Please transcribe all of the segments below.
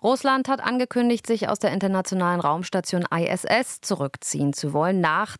Russland hat angekündigt, sich aus der internationalen Raumstation ISS zurückziehen zu wollen. Nach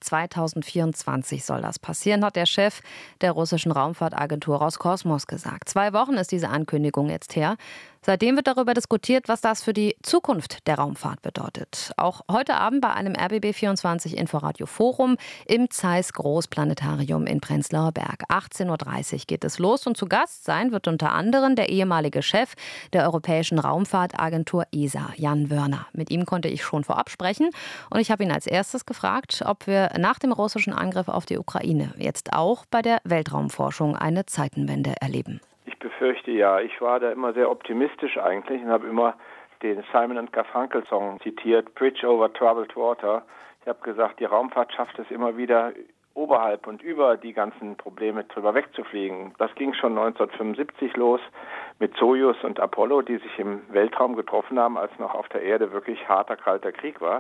2024 soll das passieren, hat der Chef der russischen Raumfahrtagentur Roskosmos gesagt. 2 Wochen ist diese Ankündigung jetzt her. Seitdem wird darüber diskutiert, was das für die Zukunft der Raumfahrt bedeutet. Auch heute Abend bei einem RBB24 Inforadio Forum im Zeiss Großplanetarium in Prenzlauer Berg. 18:30 Uhr geht es los und zu Gast sein wird unter anderem der ehemalige Chef der Europäischen Raumfahrtagentur ESA, Jan Wörner. Mit ihm konnte ich schon vorab sprechen und ich habe ihn als erstes gefragt, ob wir nach dem russischen Angriff auf die Ukraine jetzt auch bei der Weltraumforschung eine Zeitenwende erleben. Ich befürchte ja. Ich war da immer sehr optimistisch eigentlich und habe immer den Simon & Garfunkel Song zitiert, Bridge over Troubled Water. Ich habe gesagt, die Raumfahrt schafft es immer wieder oberhalb und über die ganzen Probleme drüber wegzufliegen. Das ging schon 1975 los mit Sojus und Apollo, die sich im Weltraum getroffen haben, als noch auf der Erde wirklich harter, kalter Krieg war.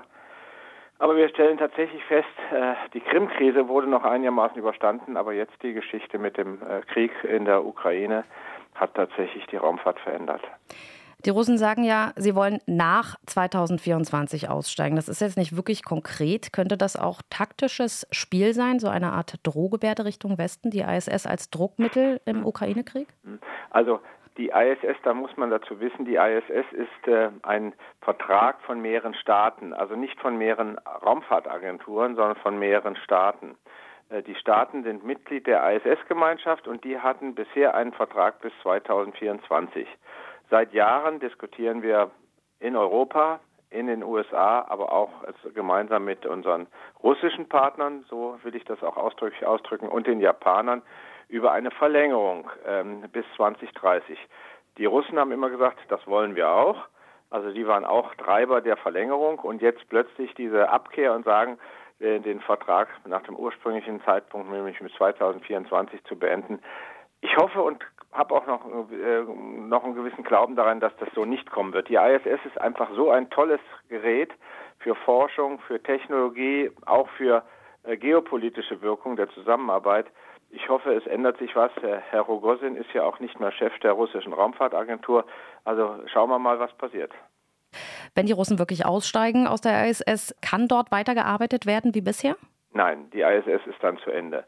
Aber wir stellen tatsächlich fest, die Krim-Krise wurde noch einigermaßen überstanden, aber jetzt die Geschichte mit dem Krieg in der Ukraine hat tatsächlich die Raumfahrt verändert. Die Russen sagen ja, sie wollen nach 2024 aussteigen. Das ist jetzt nicht wirklich konkret. Könnte das auch taktisches Spiel sein, so eine Art Drohgebärde Richtung Westen, die ISS als Druckmittel im Ukraine-Krieg? Also die ISS, da muss man dazu wissen, die ISS ist ein Vertrag von mehreren Staaten, also nicht von mehreren Raumfahrtagenturen, sondern von mehreren Staaten. Die Staaten sind Mitglied der ISS-Gemeinschaft und die hatten bisher einen Vertrag bis 2024. Seit Jahren diskutieren wir in Europa, in den USA, aber auch gemeinsam mit unseren russischen Partnern, so will ich das auch ausdrücklich ausdrücken, und den Japanern, über eine Verlängerung bis 2030. Die Russen haben immer gesagt, das wollen wir auch. Also die waren auch Treiber der Verlängerung und jetzt plötzlich diese Abkehr und sagen, den Vertrag nach dem ursprünglichen Zeitpunkt, nämlich bis 2024 zu beenden. Ich hoffe und habe auch noch einen gewissen Glauben daran, dass das so nicht kommen wird. Die ISS ist einfach so ein tolles Gerät für Forschung, für Technologie, auch für geopolitische Wirkung der Zusammenarbeit. Ich hoffe, es ändert sich was. Herr Rogozin ist ja auch nicht mehr Chef der russischen Raumfahrtagentur. Also schauen wir mal, was passiert. Wenn die Russen wirklich aussteigen aus der ISS, kann dort weitergearbeitet werden wie bisher? Nein, die ISS ist dann zu Ende.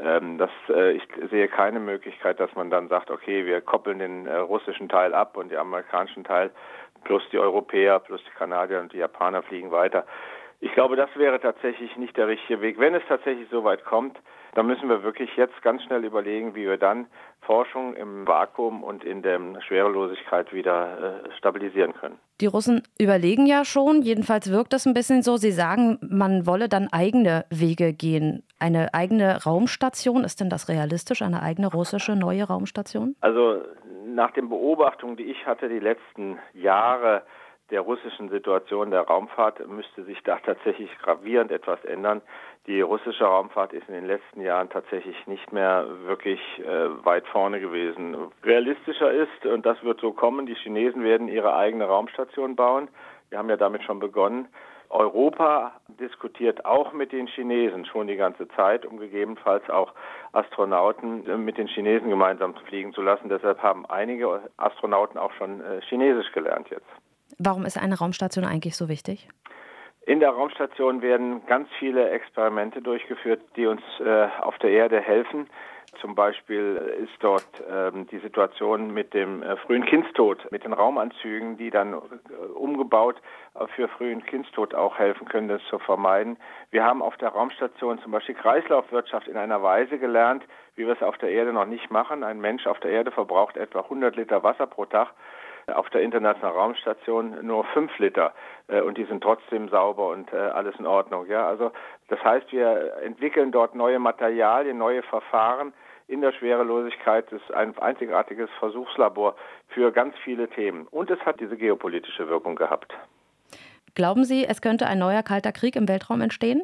Ich sehe keine Möglichkeit, dass man dann sagt, okay, wir koppeln den russischen Teil ab und den amerikanischen Teil plus die Europäer, plus die Kanadier und die Japaner fliegen weiter. Ich glaube, das wäre tatsächlich nicht der richtige Weg. Wenn es tatsächlich so weit kommt, dann müssen wir wirklich jetzt ganz schnell überlegen, wie wir dann Forschung im Vakuum und in der Schwerelosigkeit wieder stabilisieren können. Die Russen überlegen ja schon, jedenfalls wirkt das ein bisschen so. Sie sagen, man wolle dann eigene Wege gehen. Eine eigene Raumstation, ist denn das realistisch, eine eigene russische neue Raumstation? Also nach den Beobachtungen, die ich hatte die letzten Jahre, der russischen Situation der Raumfahrt müsste sich da tatsächlich gravierend etwas ändern. Die russische Raumfahrt ist in den letzten Jahren tatsächlich nicht mehr wirklich weit vorne gewesen. Realistischer ist, und das wird so kommen, die Chinesen werden ihre eigene Raumstation bauen. Wir haben ja damit schon begonnen. Europa diskutiert auch mit den Chinesen schon die ganze Zeit, um gegebenenfalls auch Astronauten mit den Chinesen gemeinsam fliegen zu lassen. Deshalb haben einige Astronauten auch schon Chinesisch gelernt jetzt. Warum ist eine Raumstation eigentlich so wichtig? In der Raumstation werden ganz viele Experimente durchgeführt, die uns auf der Erde helfen. Zum Beispiel ist dort die Situation mit dem frühen Kindstod, mit den Raumanzügen, die dann umgebaut für frühen Kindstod auch helfen können, das zu vermeiden. Wir haben auf der Raumstation zum Beispiel Kreislaufwirtschaft in einer Weise gelernt, wie wir es auf der Erde noch nicht machen. Ein Mensch auf der Erde verbraucht etwa 100 Liter Wasser pro Tag. Auf der Internationalen Raumstation nur 5 Liter und die sind trotzdem sauber und alles in Ordnung. Ja, also das heißt, wir entwickeln dort neue Materialien, neue Verfahren in der Schwerelosigkeit. Das ist ein einzigartiges Versuchslabor für ganz viele Themen und es hat diese geopolitische Wirkung gehabt. Glauben Sie, es könnte ein neuer kalter Krieg im Weltraum entstehen?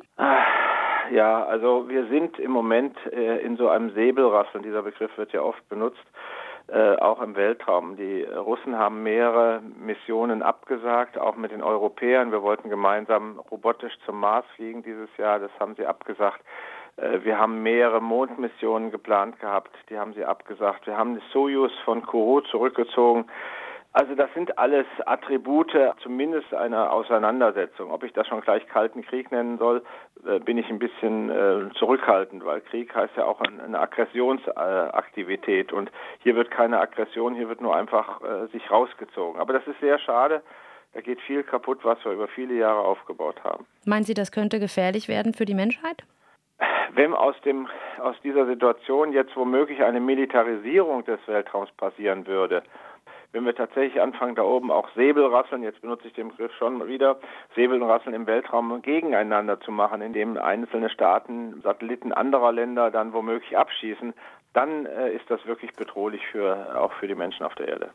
Ja, also wir sind im Moment in so einem Säbelrasseln. Dieser Begriff wird ja oft benutzt. Auch im Weltraum. Die Russen haben mehrere Missionen abgesagt, auch mit den Europäern. Wir wollten gemeinsam robotisch zum Mars fliegen dieses Jahr, das haben sie abgesagt. Wir haben mehrere Mondmissionen geplant gehabt, die haben sie abgesagt. Wir haben die Sojus von Kourou zurückgezogen. Also das sind alles Attribute, zumindest einer Auseinandersetzung. Ob ich das schon gleich Kalten Krieg nennen soll, bin ich ein bisschen zurückhaltend, weil Krieg heißt ja auch eine Aggressionsaktivität und hier wird keine Aggression, hier wird nur einfach sich rausgezogen. Aber das ist sehr schade, da geht viel kaputt, was wir über viele Jahre aufgebaut haben. Meinen Sie, das könnte gefährlich werden für die Menschheit? Wenn aus dieser Situation jetzt womöglich eine Militarisierung des Weltraums passieren würde, wenn wir tatsächlich anfangen, da oben auch Säbelrasseln, jetzt benutze ich den Begriff schon wieder, Säbelrasseln im Weltraum gegeneinander zu machen, indem einzelne Staaten Satelliten anderer Länder dann womöglich abschießen, dann ist das wirklich bedrohlich auch für die Menschen auf der Erde.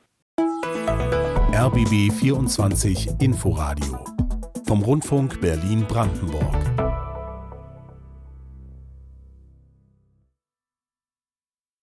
RBB 24 Inforadio vom Rundfunk Berlin-Brandenburg.